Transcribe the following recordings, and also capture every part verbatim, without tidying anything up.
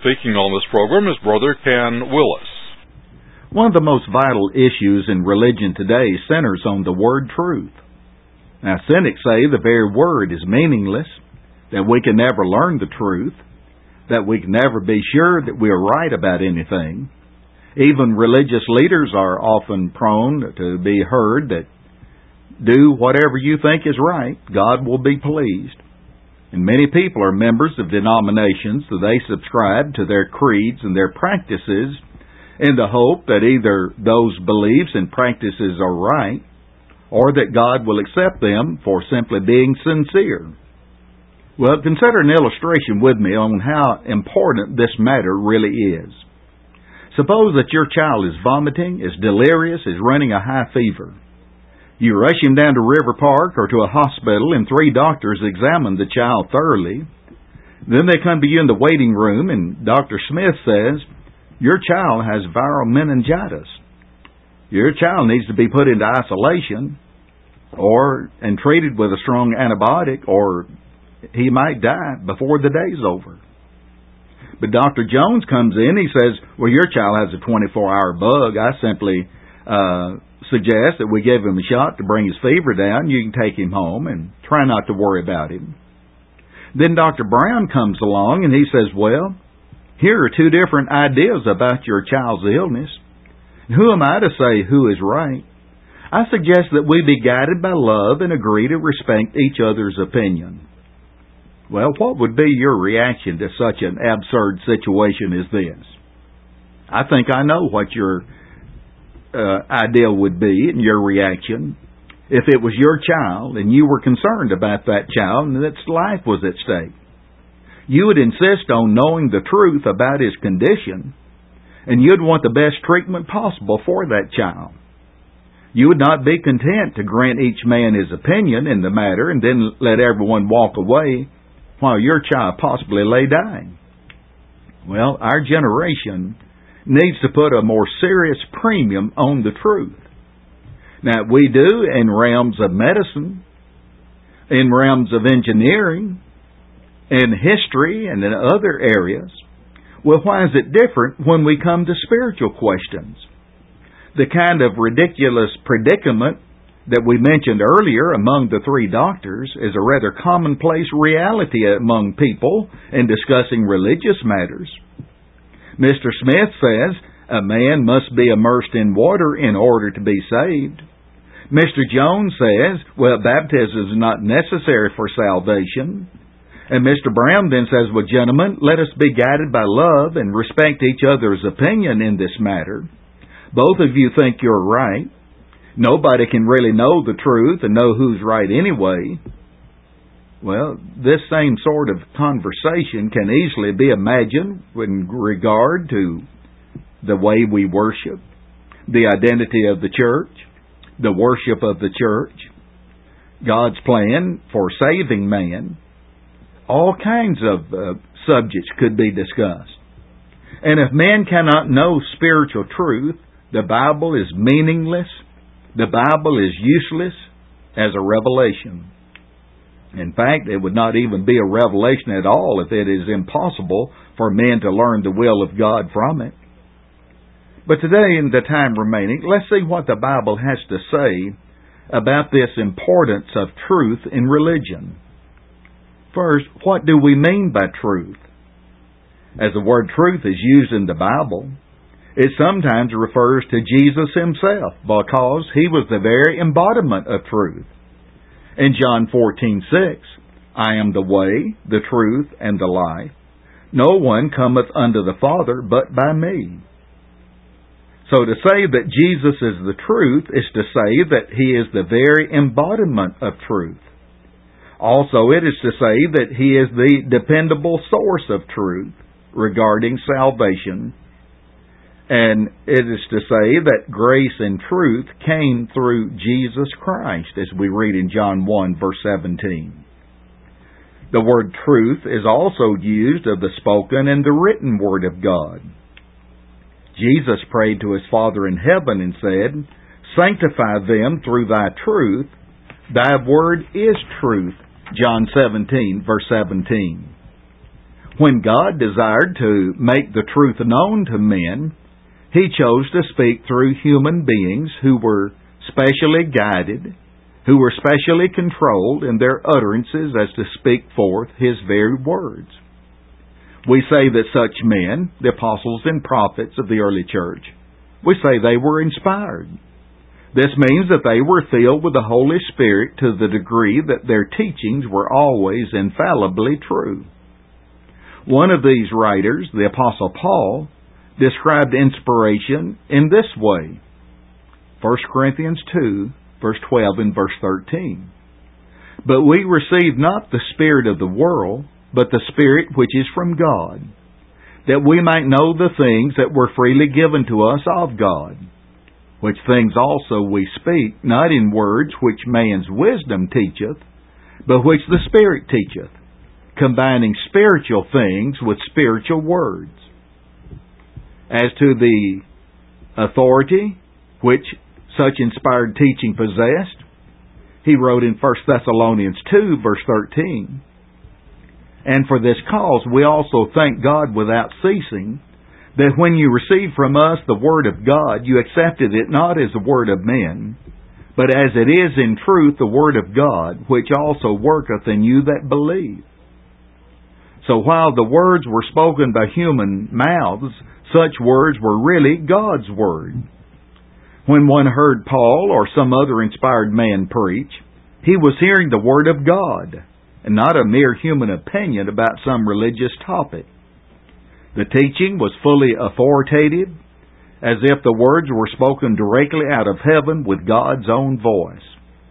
speaking on this program is Brother Ken Willis. One of the most vital issues in religion today centers on the word truth. Now, cynics say the very word is meaningless, that we can never learn the truth, that we can never be sure that we are right about anything. Even religious leaders are often prone to be heard that do whatever you think is right, God will be pleased. And many people are members of denominations that they subscribe to their creeds and their practices in the hope that either those beliefs and practices are right or that God will accept them for simply being sincere. Well, consider an illustration with me on how important this matter really is. Suppose that your child is vomiting, is delirious, is running a high fever. You rush him down to River Park or to a hospital, and three doctors examine the child thoroughly. Then they come to you in the waiting room, and Doctor Smith says, your child has viral meningitis. Your child needs to be put into isolation or and treated with a strong antibiotic, or he might die before the day's over. But Doctor Jones comes in, he says, well, your child has a twenty-four hour bug. I simply uh, suggest that we give him a shot to bring his fever down. You can take him home and try not to worry about him. Then Doctor Brown comes along and he says, well, here are two different ideas about your child's illness. Who am I to say who is right? I suggest that we be guided by love and agree to respect each other's opinion. Well, what would be your reaction to such an absurd situation as this? I think I know what your uh, idea would be and your reaction if it was your child and you were concerned about that child and its life was at stake. You would insist on knowing the truth about his condition, and you'd want the best treatment possible for that child. You would not be content to grant each man his opinion in the matter and then let everyone walk away while your child possibly lay dying. Well, our generation needs to put a more serious premium on the truth. Now, we do in realms of medicine, in realms of engineering, in history, and in other areas. Well, why is it different when we come to spiritual questions? The kind of ridiculous predicament that we mentioned earlier among the three doctors is a rather commonplace reality among people in discussing religious matters. Mister Smith says a man must be immersed in water in order to be saved. Mister Jones says, well, baptism is not necessary for salvation. And Mister Brown then says, well, gentlemen, let us be guided by love and respect each other's opinion in this matter. Both of you think you're right. Nobody can really know the truth and know who's right anyway. Well, this same sort of conversation can easily be imagined in regard to the way we worship, the identity of the church, the worship of the church, God's plan for saving man. All kinds of uh, subjects could be discussed. And if man cannot know spiritual truth, the Bible is meaningless. The Bible is useless as a revelation. In fact, it would not even be a revelation at all if it is impossible for men to learn the will of God from it. But today, in the time remaining, let's see what the Bible has to say about this importance of truth in religion. First, what do we mean by truth? As the word truth is used in the Bible, it sometimes refers to Jesus himself because he was the very embodiment of truth. In John fourteen six, I am the way, the truth, and the life. No one cometh unto the Father but by me. So to say that Jesus is the truth is to say that he is the very embodiment of truth. Also, it is to say that he is the dependable source of truth regarding salvation. And it is to say that grace and truth came through Jesus Christ, as we read in John one, verse seventeen. The word truth is also used of the spoken and the written Word of God. Jesus prayed to his Father in heaven and said, sanctify them through thy truth. Thy word is truth. John seventeen, verse seventeen. When God desired to make the truth known to men, He chose to speak through human beings who were specially guided, who were specially controlled in their utterances as to speak forth His very words. We say that such men, the apostles and prophets of the early church, we say they were inspired. This means that they were filled with the Holy Spirit to the degree that their teachings were always infallibly true. One of these writers, the Apostle Paul, described inspiration in this way. First Corinthians two, verse twelve and verse thirteen. But we receive not the spirit of the world, but the Spirit which is from God, that we might know the things that were freely given to us of God, which things also we speak, not in words which man's wisdom teacheth, but which the Spirit teacheth, combining spiritual things with spiritual words. As to the authority which such inspired teaching possessed, he wrote in First Thessalonians two, verse thirteen, And for this cause we also thank God without ceasing, that when you received from us the word of God, you accepted it not as the word of men, but as it is in truth the word of God, which also worketh in you that believe. So while the words were spoken by human mouths, such words were really God's word. When one heard Paul or some other inspired man preach, he was hearing the word of God, and not a mere human opinion about some religious topic. The teaching was fully authoritative, as if the words were spoken directly out of heaven with God's own voice.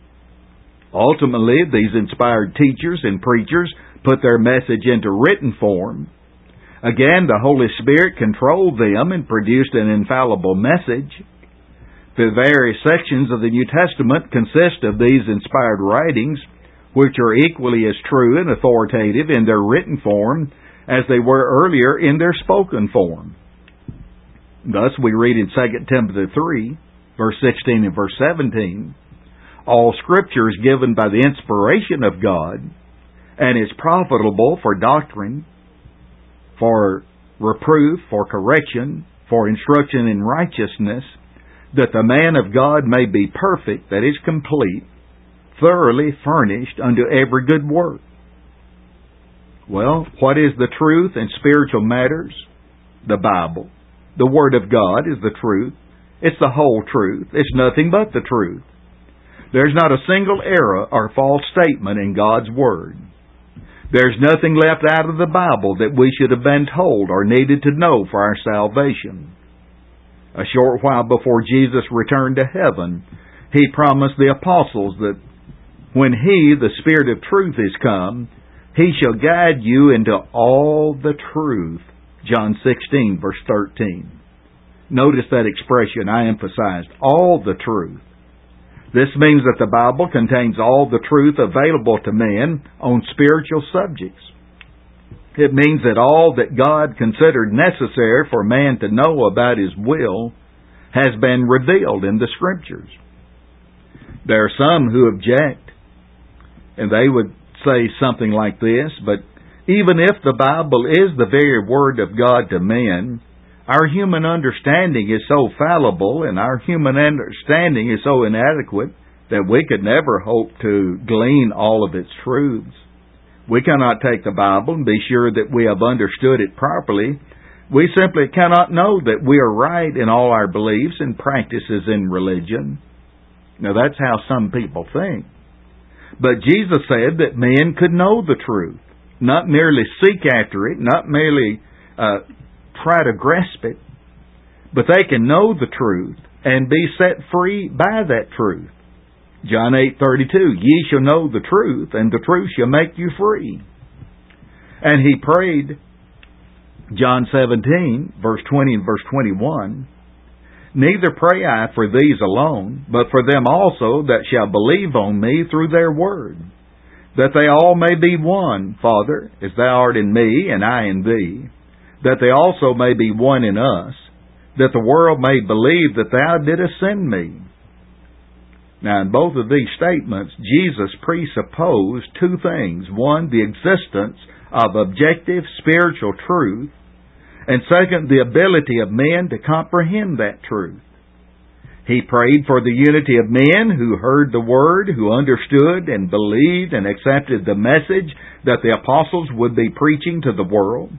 Ultimately, these inspired teachers and preachers put their message into written form. Again, the Holy Spirit controlled them and produced an infallible message. The various sections of the New Testament consist of these inspired writings, which are equally as true and authoritative in their written form as they were earlier in their spoken form. Thus we read in Second Timothy three, verse sixteen and verse seventeen, All Scripture is given by the inspiration of God, and is profitable for doctrine, for reproof, for correction, for instruction in righteousness, that the man of God may be perfect, that is complete, thoroughly furnished unto every good work. Well, what is the truth in spiritual matters? The Bible. The Word of God is the truth. It's the whole truth. It's nothing but the truth. There's not a single error or false statement in God's Word. There's nothing left out of the Bible that we should have been told or needed to know for our salvation. A short while before Jesus returned to heaven, He promised the apostles that when He, the Spirit of truth, is come, He shall guide you into all the truth. John sixteen, verse thirteen. Notice that expression I emphasized, all the truth. This means that the Bible contains all the truth available to men on spiritual subjects. It means that all that God considered necessary for man to know about His will has been revealed in the Scriptures. There are some who object, and they would say something like this, but even if the Bible is the very Word of God to men, our human understanding is so fallible and our human understanding is so inadequate that we could never hope to glean all of its truths. We cannot take the Bible and be sure that we have understood it properly. We simply cannot know that we are right in all our beliefs and practices in religion. Now that's how some people think. But Jesus said that men could know the truth, not merely seek after it, not merely uh, try to grasp it, but they can know the truth and be set free by that truth. John eight thirty-two, Ye shall know the truth, and the truth shall make you free. And He prayed, John seventeen, verse twenty and verse twenty-one, Neither pray I for these alone, but for them also that shall believe on me through their word, that they all may be one, Father, as Thou art in me, and I in Thee, that they also may be one in us, that the world may believe that Thou didst send me. Now, in both of these statements, Jesus presupposed two things. One, the existence of objective spiritual truth, and second, the ability of men to comprehend that truth. He prayed for the unity of men who heard the Word, who understood and believed and accepted the message that the apostles would be preaching to the world.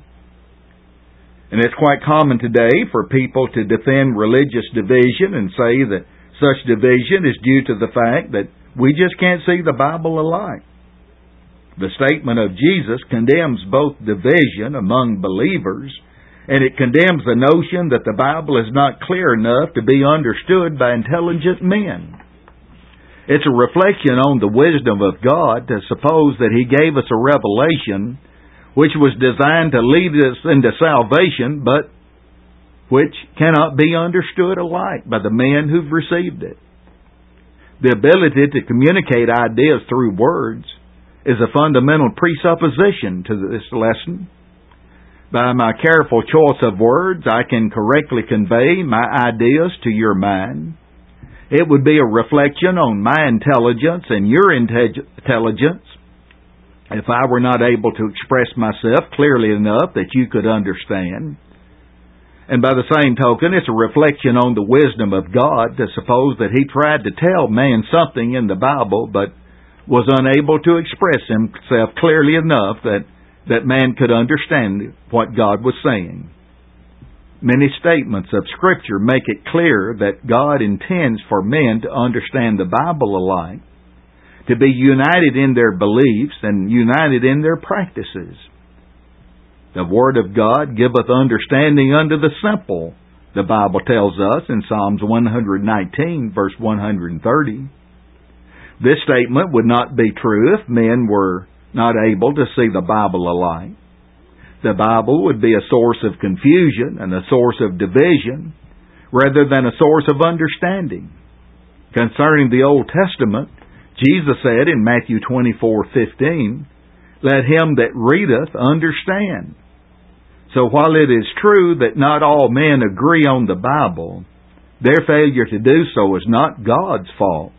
And it's quite common today for people to defend religious division and say that such division is due to the fact that we just can't see the Bible alike. The statement of Jesus condemns both division among believers, and it condemns the notion that the Bible is not clear enough to be understood by intelligent men. It's a reflection on the wisdom of God to suppose that He gave us a revelation which was designed to lead us into salvation, but which cannot be understood alike by the men who've received it. The ability to communicate ideas through words is a fundamental presupposition to this lesson. By my careful choice of words, I can correctly convey my ideas to your mind. It would be a reflection on my intelligence and your intelligence if I were not able to express myself clearly enough that you could understand. And by the same token, it's a reflection on the wisdom of God to suppose that He tried to tell man something in the Bible but was unable to express Himself clearly enough that that man could understand what God was saying. Many statements of Scripture make it clear that God intends for men to understand the Bible alike, to be united in their beliefs and united in their practices. The Word of God giveth understanding unto the simple, the Bible tells us in Psalms one nineteen, verse one thirty. This statement would not be true if men were not able to see the Bible alike. The Bible would be a source of confusion and a source of division rather than a source of understanding. Concerning the Old Testament, Jesus said in Matthew twenty-four fifteen, "Let him that readeth understand." So while it is true that not all men agree on the Bible, their failure to do so is not God's fault.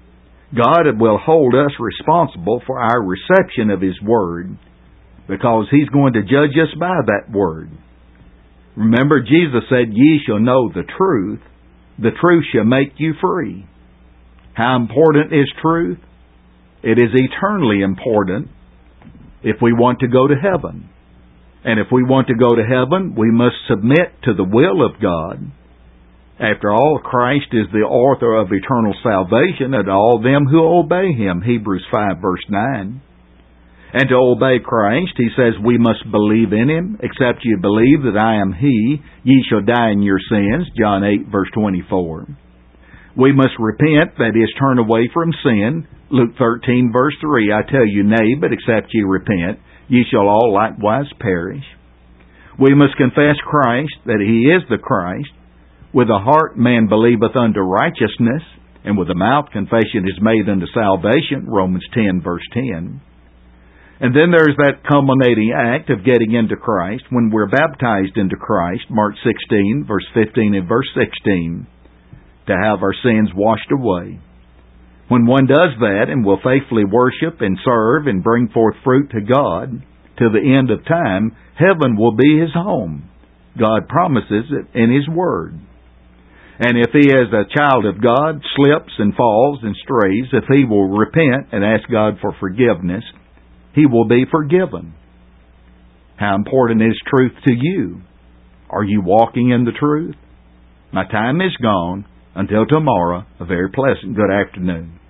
God will hold us responsible for our reception of His Word because He's going to judge us by that Word. Remember, Jesus said, "Ye shall know the truth. The truth shall make you free." How important is truth? It is eternally important if we want to go to heaven. And if we want to go to heaven, we must submit to the will of God. After all, Christ is the author of eternal salvation and all them who obey Him, Hebrews five verse nine. And to obey Christ, He says we must believe in Him. Except you believe that I am He, ye shall die in your sins, John eight verse twenty-four. We must repent, that is, turn away from sin, Luke thirteen verse three. I tell you, nay, but except ye repent, ye shall all likewise perish. We must confess Christ, that He is the Christ. With the heart man believeth unto righteousness, and with the mouth confession is made unto salvation, Romans ten verse ten. And then there's that culminating act of getting into Christ when we're baptized into Christ, Mark sixteen verse fifteen and verse sixteen, to have our sins washed away. When one does that and will faithfully worship and serve and bring forth fruit to God to the end of time, heaven will be his home. God promises it in His Word. And if he, as a child of God, slips and falls and strays, if he will repent and ask God for forgiveness, he will be forgiven. How important is truth to you? Are you walking in the truth? My time is gone. Until tomorrow, a very pleasant good afternoon.